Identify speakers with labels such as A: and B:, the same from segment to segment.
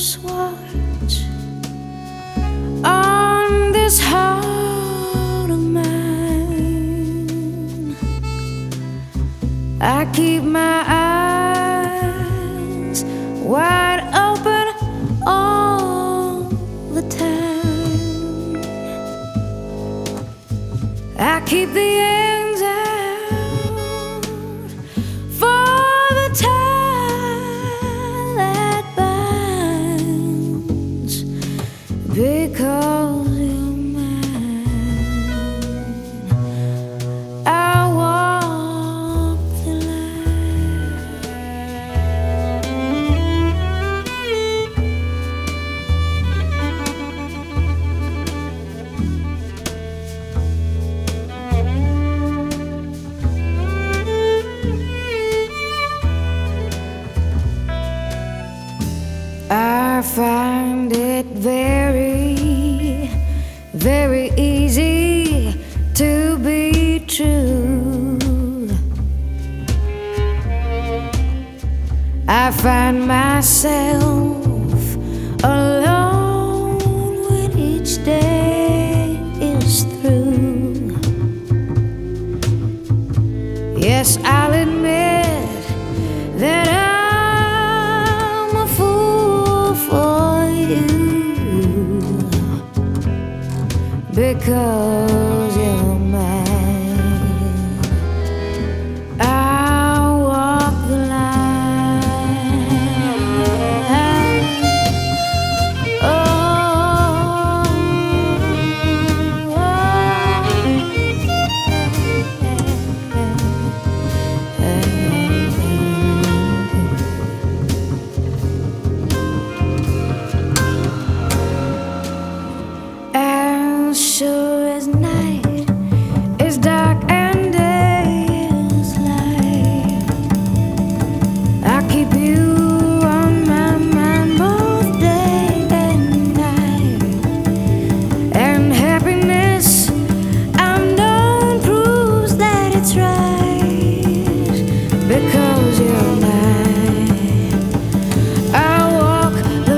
A: watch on this heart of mine. I keep my eyes wide open all the time. I keep the ends out for the tie that binds, because you're mine. I walk the I find it very, very easy to be true. I find myself alone when each day is through. Yes, I'll admit that I'm a fool for you, because you're mine. I'll walk the line. Oh, as sure as night is dark and day is light, I keep you on my mind both day and night. And happiness, I'm known, proves that it's right, because you're mine. I walk the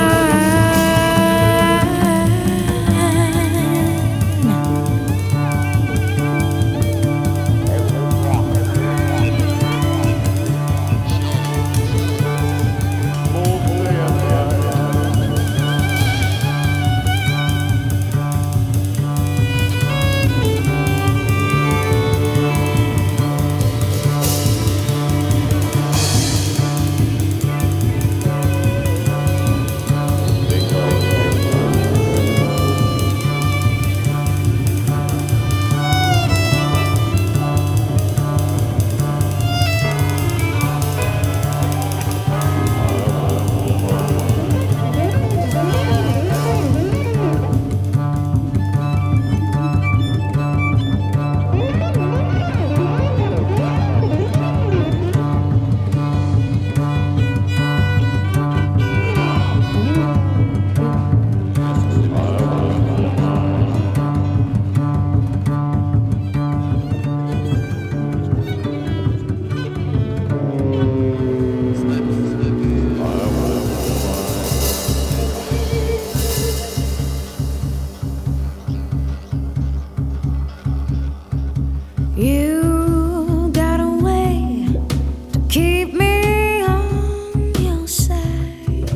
A: you got a way to keep me on your side.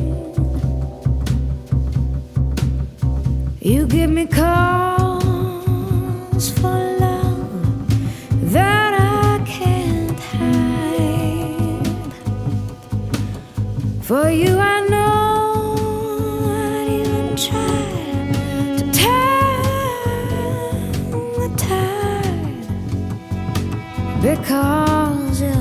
A: You give me cause for love that I can't hide. For you I know I'd even try to turn the tide, because you're